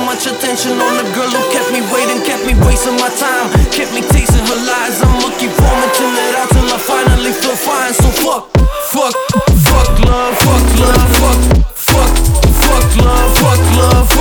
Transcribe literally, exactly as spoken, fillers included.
much attention on the girl who kept me waiting, kept me wasting my time, kept me tasting her lies. I'ma keep vomiting it out till I finally feel fine. So fuck, fuck, fuck love, fuck love, fuck, fuck, fuck love, fuck love.